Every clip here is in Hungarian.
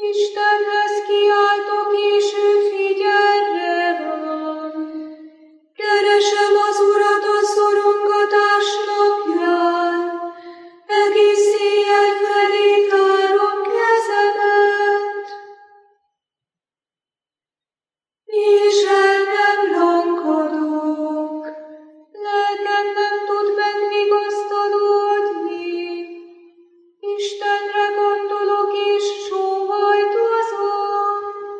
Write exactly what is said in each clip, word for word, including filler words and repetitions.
Istenhez kiáltok, és ő figyelre van. Keresem az Urat a szorongatás napján, egész éjjel felé tárom kezemet. És el nem lankadok, lelkem nem tud megvigasztalódni. Istenre gondolok, és sóhajtozom.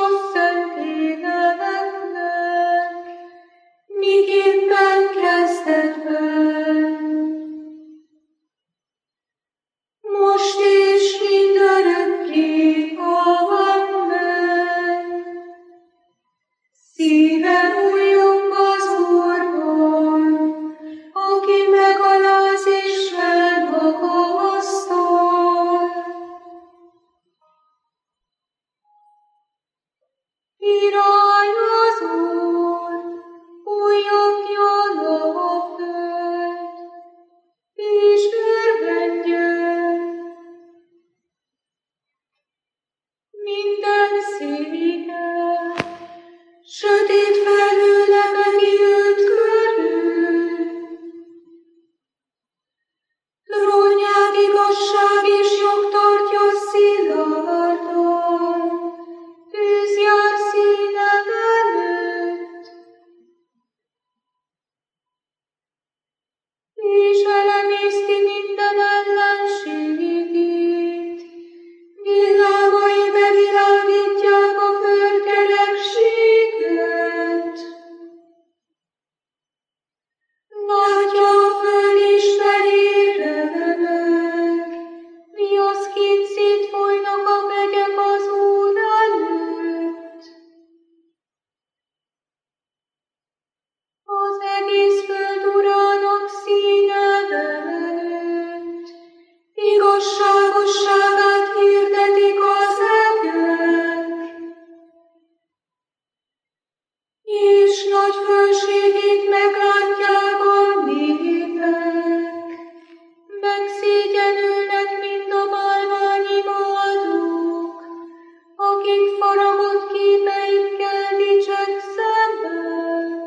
szenté nevednek, miképpen kezdetben, most és mindörökké. Amen. Szívem újjong az Úrban, aki megaláz és felmagasztal. Király az Úr, újjongjon a föld, és örvendjen minden széke, sötét felhő lebegi őt körül. Trónját igazság és jog tartja szilárdan, tűz jár színem előtt, és elemészti minden ellenségét. Villámai bevilágítják a földkerekséget. Látja a föld Isten remeg, mi az kint szétfolynak a megyek az Úr előtt. Az egész föld urának színe előtt, igazságosságát hirdetik az egek, és nagy fölségét meglátják a népek. Megszégyenülnek mind a bálványimádók, akik faragott képeikkel dicsekszenek.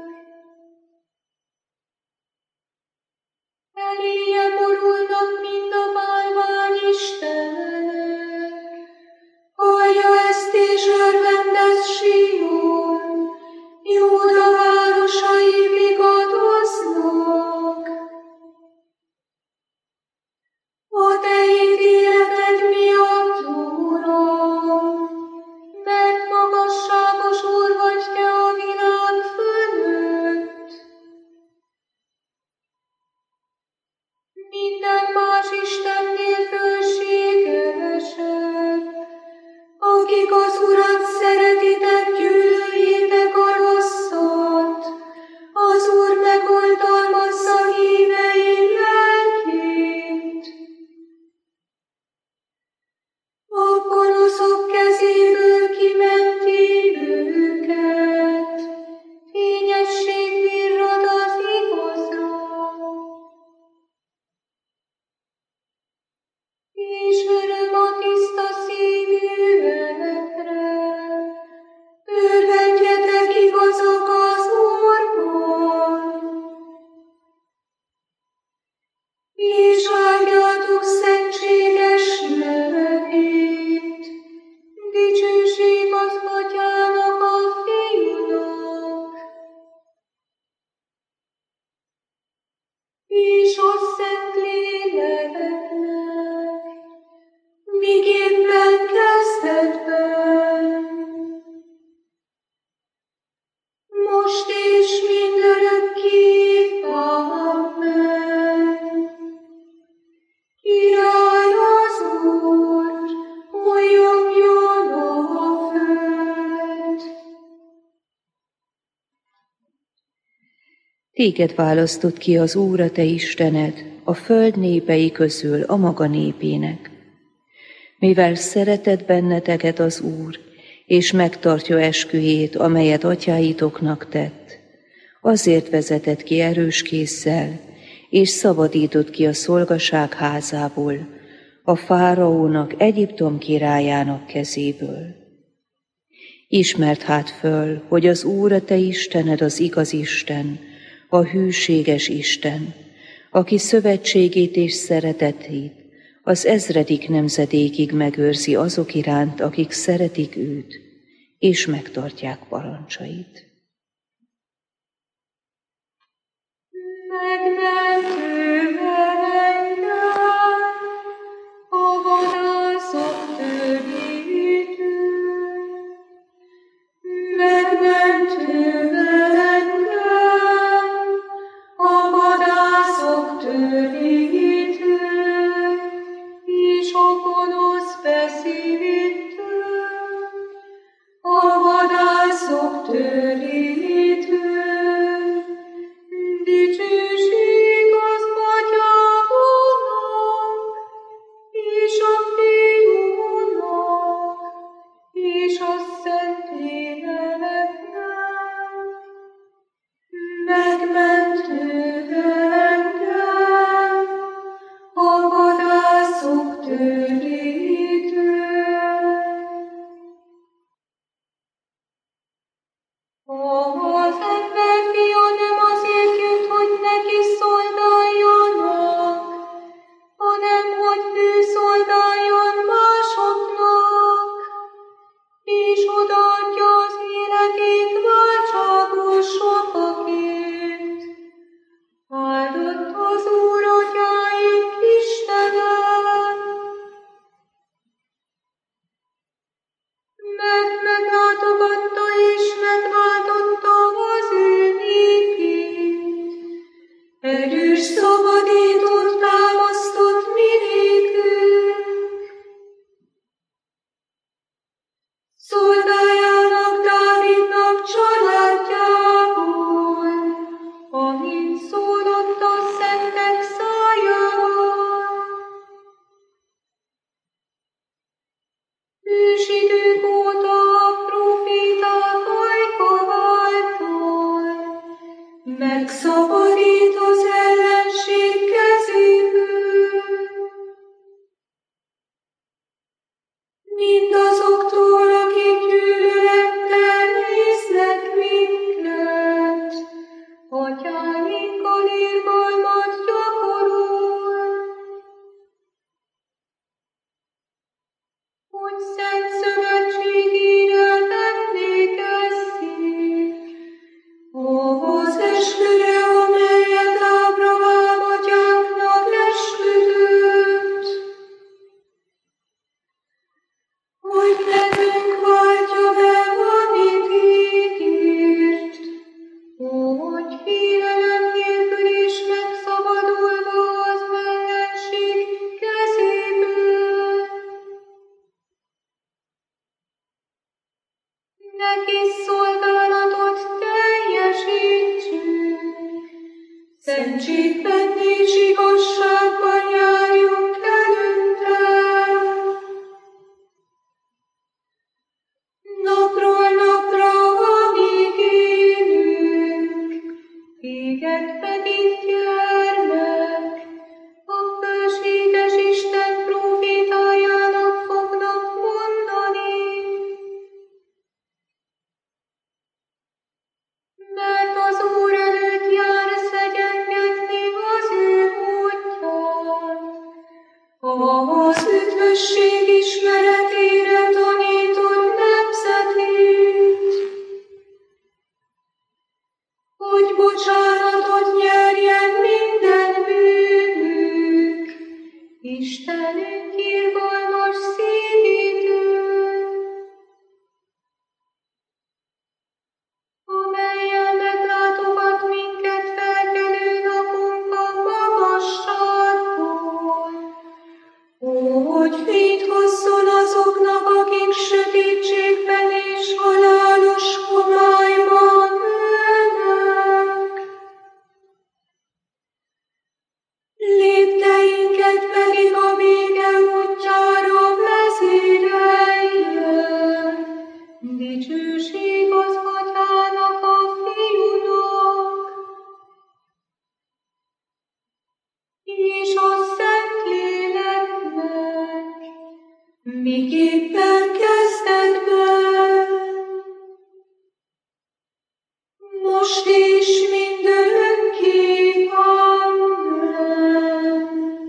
Eléje borulnak mind a bálványistenek. Hallja ezt és örvendez Sion, Júda városai vigadoznak. A te ítéleted miatt, Uram, mert magasságos Úr vagy te a világ fölött. Minden más istennél fölségesebb, akik az Urat szeretitek, gyűlöljétek a rosszat, az Úr megoltalmazza hívei lelkét. A gonoszok kezéből kimenti őket, fényesség virrad az igazra, és öröm a tiszta szívűekre. Örvendjetek igazak az Úrban, és áldjátok szentséges nevét. Dicsőség az Atyának, a Fiúnak, és a Szentléleknek, miképpen kezdetben, most és mindörökké. Amen. Király az Úr, újjongjon a föld. Téged választott ki az Úr a te Istened a föld népei közül a maga népének. Mivel szeretett benneteket az Úr, és megtartja esküjét, amelyet atyáitoknak tett, azért vezetett ki erős kézzel, és szabadított ki a szolgaság házából, a fáraónak, Egyiptom királyának kezéből. Ismerd hát föl, hogy az Úr a te Istened az igaz Isten, a hűséges Isten, aki szövetségét és szeretetét az ezredik nemzedékig megőrzi azok iránt, akik szeretik őt, és megtartják parancsait. A vadászok többítő, vadászok törítő, dicsőség az Atyának, és a Fiúnak, és a Szentléleknek, megmentő engem, a vadászok törítő. Az emberfia nem azért jött, hogy neki szolgáljanak, hanem hogy ő szolgáljon másoknak, és odaadja az életét váltságul sokakért. Áldott az Úr atyáink Istene, mert meglátogatta és megváltotta az ő népét. Erős szabadítót támasztott mi nékünk. Szolgájának Dávidnak családjából, amint szólott a szentek szájával. Ősidők óta a proféták ajka által megszabadít az ellenség kezéből. Mindazoktól, akik gyűlölettel néznek minket, atyáinkkal irgalmat gyakorol, hogy szent szövetségére vennék esszék, ahhoz esküre, amelyet Ábrahám atyánknak esküdött, hogy nekünk váltja be, amit ígért, hogy félelem nélkül is megszabadulva az ellenség kezéből. Neki szolgálatot teljesítsünk, szentségben és igazságban járjunk előtte. Napról napra, amíg élünk, téged pedig gyermek, a fölséges Isten profétájának fognak mondani. Mert az Úr előtt jár szegyengetni az ő útját, az üdvösség ismeretére tanítod nemzetét, hogy bocsánatot nyerjen minden bűnük, Istenünk irgalmas szívítől, amellyel meglátogat minket felkelő napunk a magasságból, hogy fényt hozzon azoknak, akik sötétségben és halálos homályban ülnek. Lépteinket pedig a béke útjára vezérelje. Dicsőség az Atyának, a Fiúnak, és a Szentléleknek, miképpen kezdetben, most is mindörökké. Amen.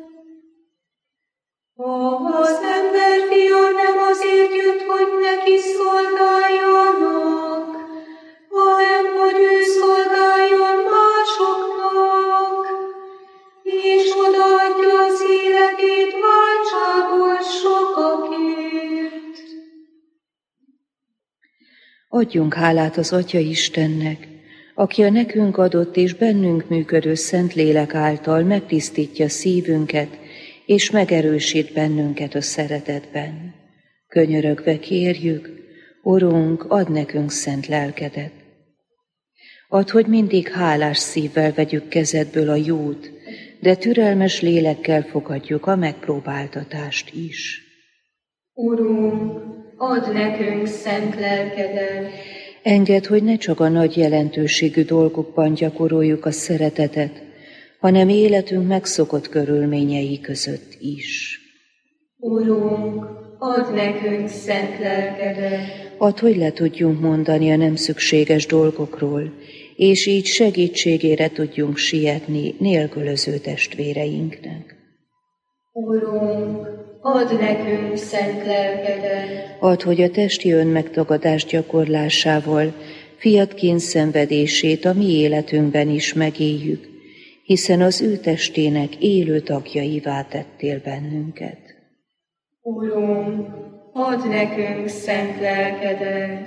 Az emberfia nem azért jött, hogy neki szolgáljanak, hanem hogy ő szolgáljon másoknak, és odaadja az életét váltságul sokakért. Adjunk hálát az Atya Istennek, aki a nekünk adott és bennünk működő Szentlélek által megtisztítja szívünket, és megerősít bennünket a szeretetben. Könyörögve kérjük, Urunk, add nekünk szent lelkedet. Add, hogy mindig hálás szívvel vegyük kezedből a jót, de türelmes lélekkel fogadjuk a megpróbáltatást is. Urunk, add nekünk szent lelkedet. Engedd, hogy ne csak a nagy jelentőségű dolgokban gyakoroljuk a szeretetet, hanem életünk megszokott körülményei között is. Urunk, add nekünk szent lelkedet. Add, hogy le tudjunk mondani a nem szükséges dolgokról, és így segítségére tudjunk sietni nélkülöző testvéreinknek. Urunk, add nekünk szent lelkedet. Add, hogy a testi önmegtagadás gyakorlásával fiad kényszenvedését a mi életünkben is megéljük, hiszen az ő testének élő tagjaivá tettél bennünket. Urunk, add nekünk szent lelkedet.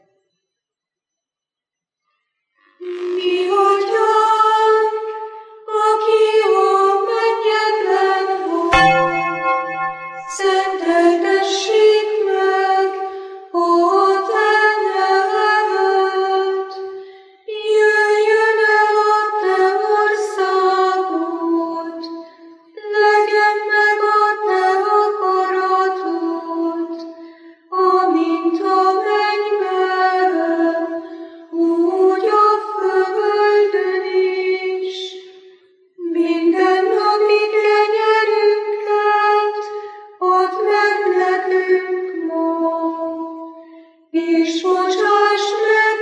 Mi atyánk, aki a mennyekben vagy, szenteltessék meg a te neved. Jöjjön el a te országod, legyen meg a te akaratod, amint a mennyben, úgy a földön is. Minden napi kenyerünket add meg nekünk ma, és bocsáss meg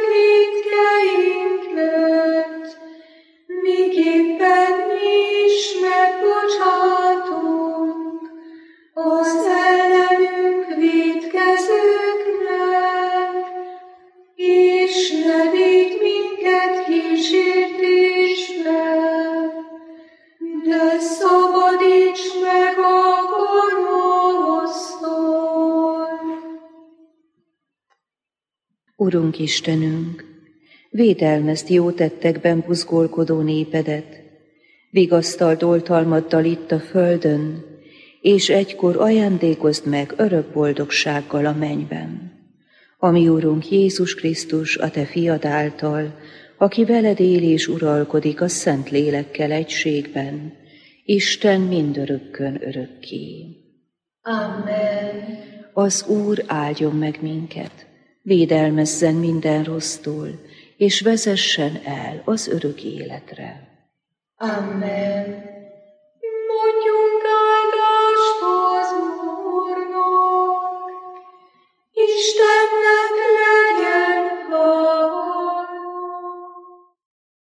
vétkeinket, miképpen mi is megbocsátunk az ellenünk vétkezőknek, és ne védj minket kísértésbe, de szabadíts meg a gonosztól. Urunk Istenünk, védelmezd jó tettekben buzgolkodó népedet, vigasztald oltalmaddal itt a földön, és egykor ajándékozd meg örök boldogsággal a mennyben. Ami Urunk Jézus Krisztus, a te fiad által, aki veled él és uralkodik a szent lélekkel egységben, Isten mindörökkön örökké. Amen. Az Úr áldjon meg minket, védelmezzen minden rossztól, és vezessen el az örök életre. Amen.